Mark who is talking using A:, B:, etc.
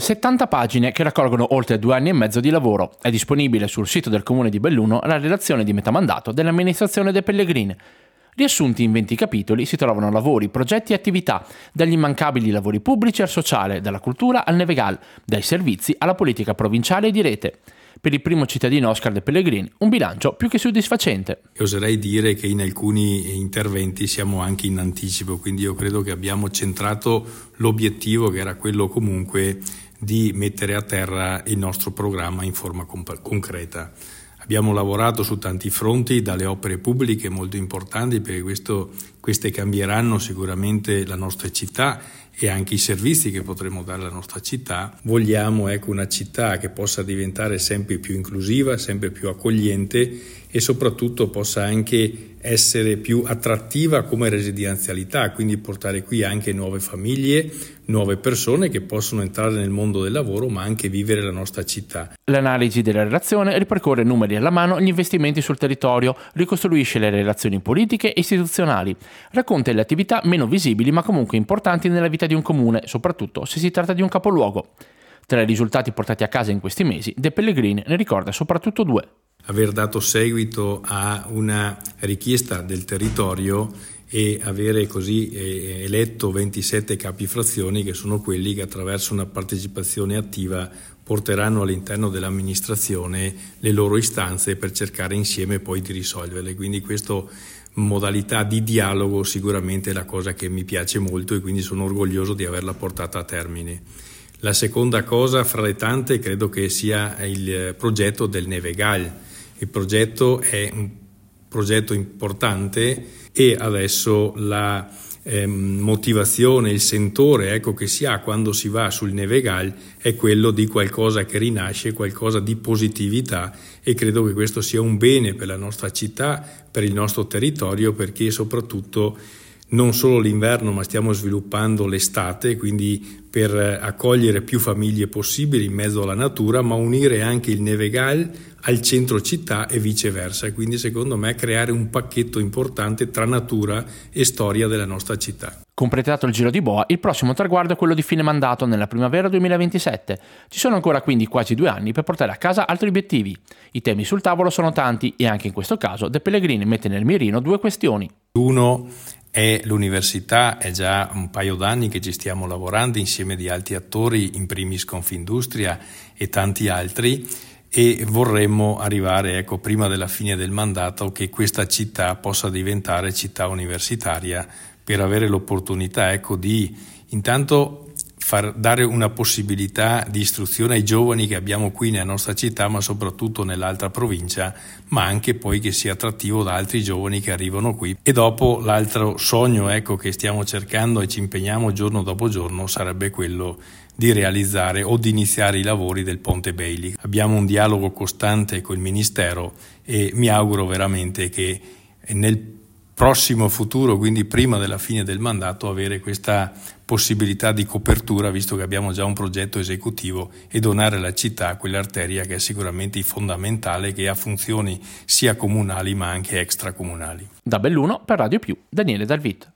A: 70 pagine che raccolgono oltre 2 anni e mezzo di lavoro. È disponibile sul sito del comune di Belluno la relazione di metà mandato dell'amministrazione dei Pellegrini. Riassunti in 20 capitoli si trovano lavori, progetti e attività, dagli immancabili lavori pubblici al sociale, dalla cultura al Nevegal, dai servizi alla politica provinciale e di rete. Per il primo cittadino Oscar De Pellegrini un bilancio più che soddisfacente.
B: E oserei dire che in alcuni interventi siamo anche in anticipo, quindi io credo che abbiamo centrato l'obiettivo, che era quello comunque di mettere a terra il nostro programma in forma concreta. Abbiamo lavorato su tanti fronti, dalle opere pubbliche molto importanti, perché queste cambieranno sicuramente la nostra città e anche i servizi che potremo dare alla nostra città. Vogliamo una città che possa diventare sempre più inclusiva, sempre più accogliente e soprattutto possa anche essere più attrattiva come residenzialità, quindi portare qui anche nuove famiglie, nuove persone che possono entrare nel mondo del lavoro ma anche vivere la nostra città.
A: L'analisi della relazione ripercorre numeri alla mano gli investimenti sul territorio, ricostruisce le relazioni politiche e istituzionali, racconta le attività meno visibili ma comunque importanti nella vita di un comune, soprattutto se si tratta di un capoluogo. Tra i risultati portati a casa in questi mesi, De Pellegrini ne ricorda soprattutto 2.
B: Aver dato seguito a una richiesta del territorio e avere così eletto 27 capi frazioni, che sono quelli che attraverso una partecipazione attiva porteranno all'interno dell'amministrazione le loro istanze per cercare insieme poi di risolverle. Quindi questa modalità di dialogo sicuramente è la cosa che mi piace molto e quindi sono orgoglioso di averla portata a termine. La seconda cosa, fra le tante, credo che sia il progetto del Nevegal. Il progetto è un progetto importante e adesso la motivazione, il sentore che si ha quando si va sul Nevegal è quello di qualcosa che rinasce, qualcosa di positività, e credo che questo sia un bene per la nostra città, per il nostro territorio, perché soprattutto non solo l'inverno ma stiamo sviluppando l'estate, quindi per accogliere più famiglie possibili in mezzo alla natura, ma unire anche il Nevegal al centro città e viceversa, quindi secondo me creare un pacchetto importante tra natura e storia della nostra città.
A: Completato il giro di boa, il prossimo traguardo è quello di fine mandato nella primavera 2027. Ci sono ancora quindi quasi 2 anni per portare a casa altri obiettivi. I temi sul tavolo sono tanti e anche in questo caso De Pellegrini mette nel mirino 2 questioni.
B: Uno è l'università, è già un paio d'anni che ci stiamo lavorando insieme di altri attori, in primis Confindustria e tanti altri, e vorremmo arrivare prima della fine del mandato che questa città possa diventare città universitaria, per avere l'opportunità di intanto dare una possibilità di istruzione ai giovani che abbiamo qui nella nostra città, ma soprattutto nell'altra provincia, ma anche poi che sia attrattivo da altri giovani che arrivano qui. E dopo l'altro sogno che stiamo cercando e ci impegniamo giorno dopo giorno sarebbe quello di realizzare o di iniziare i lavori del Ponte Bailey. Abbiamo un dialogo costante col Ministero e mi auguro veramente che nel prossimo futuro, quindi prima della fine del mandato, avere questa possibilità di copertura, visto che abbiamo già un progetto esecutivo, e donare alla città quell'arteria che è sicuramente fondamentale, che ha funzioni sia comunali ma anche extracomunali.
A: Da Belluno per Radio Più, Daniele Dalvit.